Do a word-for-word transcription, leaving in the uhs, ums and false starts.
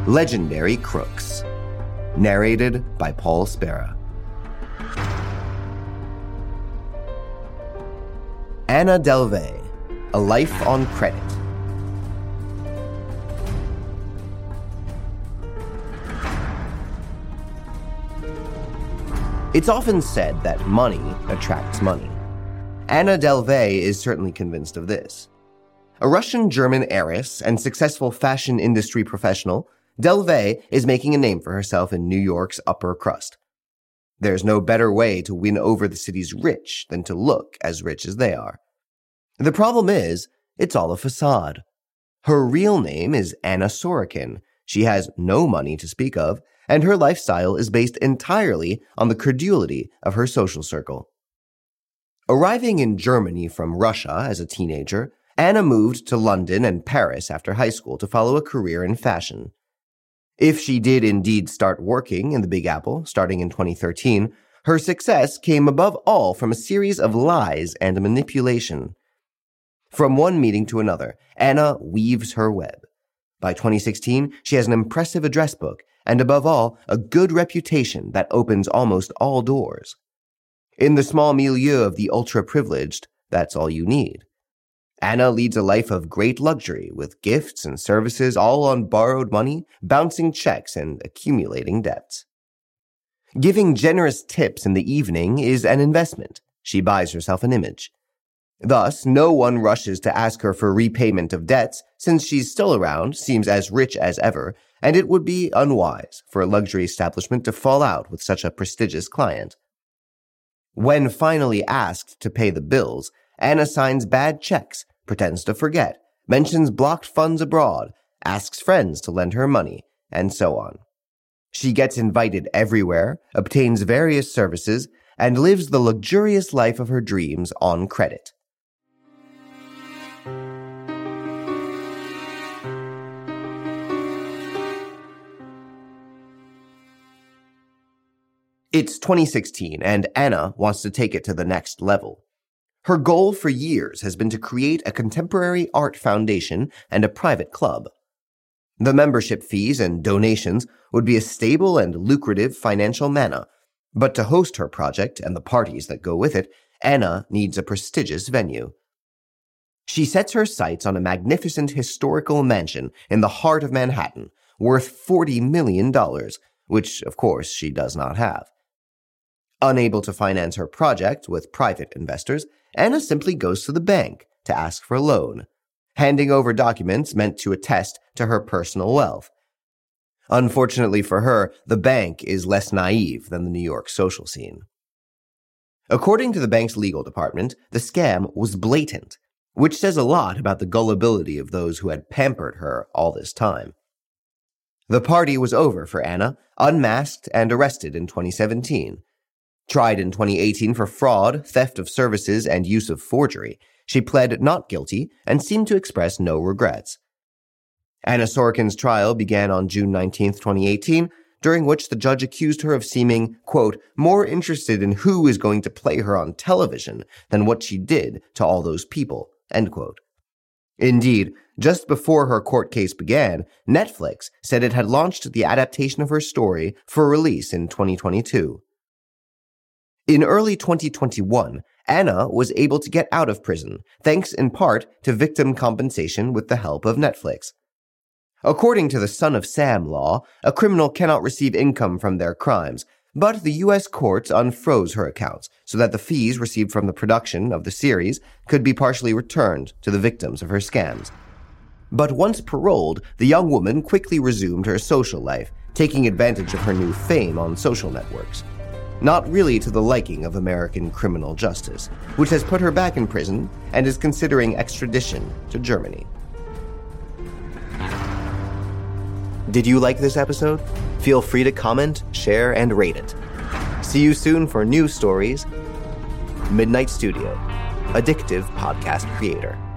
Legendary Crooks. Narrated by Paul Spera. Anna Delvey, A Life on Credit. It's often said that money attracts money. Anna Delvey is certainly convinced of this. A Russian-German heiress and successful fashion industry professional, Delvey is making a name for herself in New York's upper crust. There's no better way to win over the city's rich than to look as rich as they are. The problem is, it's all a facade. Her real name is Anna Sorokin. She has no money to speak of, and her lifestyle is based entirely on the credulity of her social circle. Arriving in Germany from Russia as a teenager, Anna moved to London and Paris after high school to follow a career in fashion. If she did indeed start working in the Big Apple, starting in twenty thirteen, her success came above all from a series of lies and manipulation. From one meeting to another, Anna weaves her web. By twenty sixteen, she has an impressive address book, and above all, a good reputation that opens almost all doors. In the small milieu of the ultra-privileged, that's all you need. Anna leads a life of great luxury, with gifts and services all on borrowed money, bouncing checks, and accumulating debts. Giving generous tips in the evening is an investment. She buys herself an image. Thus, no one rushes to ask her for repayment of debts, since she's still around, seems as rich as ever, and it would be unwise for a luxury establishment to fall out with such a prestigious client. When finally asked to pay the bills, Anna signs bad checks, pretends to forget, mentions blocked funds abroad, asks friends to lend her money, and so on. She gets invited everywhere, obtains various services, and lives the luxurious life of her dreams on credit. It's twenty sixteen, and Anna wants to take it to the next level. Her goal for years has been to create a contemporary art foundation and a private club. The membership fees and donations would be a stable and lucrative financial manna, but to host her project and the parties that go with it, Anna needs a prestigious venue. She sets her sights on a magnificent historical mansion in the heart of Manhattan, worth forty million dollars, which, of course, she does not have. Unable to finance her project with private investors, Anna simply goes to the bank to ask for a loan, handing over documents meant to attest to her personal wealth. Unfortunately for her, the bank is less naive than the New York social scene. According to the bank's legal department, the scam was blatant, which says a lot about the gullibility of those who had pampered her all this time. The party was over for Anna, unmasked and arrested in twenty seventeen. Tried in twenty eighteen for fraud, theft of services, and use of forgery, she pled not guilty and seemed to express no regrets. Anna Sorokin's trial began on June nineteenth, twenty eighteen, during which the judge accused her of seeming, quote, more interested in who is going to play her on television than what she did to all those people, end quote. Indeed, just before her court case began, Netflix said it had launched the adaptation of her story for release in twenty twenty-two. In early twenty twenty-one, Anna was able to get out of prison, thanks in part to victim compensation with the help of Netflix. According to the Son of Sam law, a criminal cannot receive income from their crimes, but the U S courts unfroze her accounts so that the fees received from the production of the series could be partially returned to the victims of her scams. But once paroled, the young woman quickly resumed her social life, taking advantage of her new fame on social networks. Not really to the liking of American criminal justice, which has put her back in prison and is considering extradition to Germany. Did you like this episode? Feel free to comment, share, and rate it. See you soon for new stories. Midnight Studio, addictive podcast creator.